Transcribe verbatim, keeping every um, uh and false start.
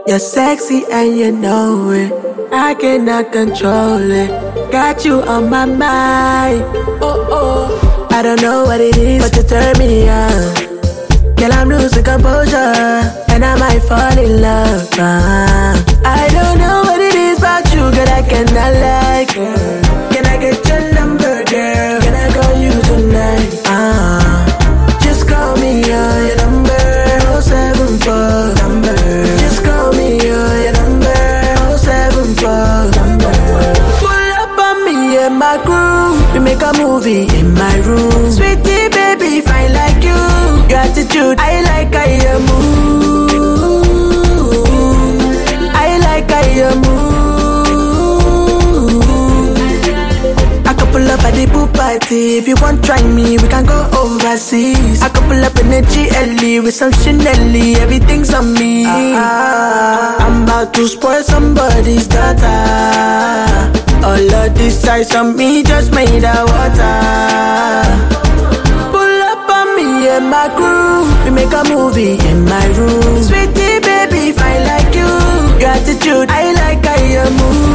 You're sexy and you know it. I cannot control it. Got you on my mind. Oh oh. I don't know what it is, but you turn me on. Girl, I'm losing composure, and I might fall in love. Uh, I don't know what it is about you, girl, I cannot like. Can I get your number, girl? Can I call you tonight? Uh, just call me on your number, oh seven four number. Just call me on your number, oh seven four number. Pull up on me and my crew, we make a movie in my room. Sweetie baby, fine like you. Your attitude, I like how you move. I like how you move. I could pull up at the pool party. If you want try me, we can go overseas. I could pull up in the G L E with some Chanel, everything's on me. uh, I'm about to spoil somebody's daughter. All of this ice on me just made of water. And my crew, we make a movie in my room. Sweetie baby, fine like you. Your attitude, I like how you move.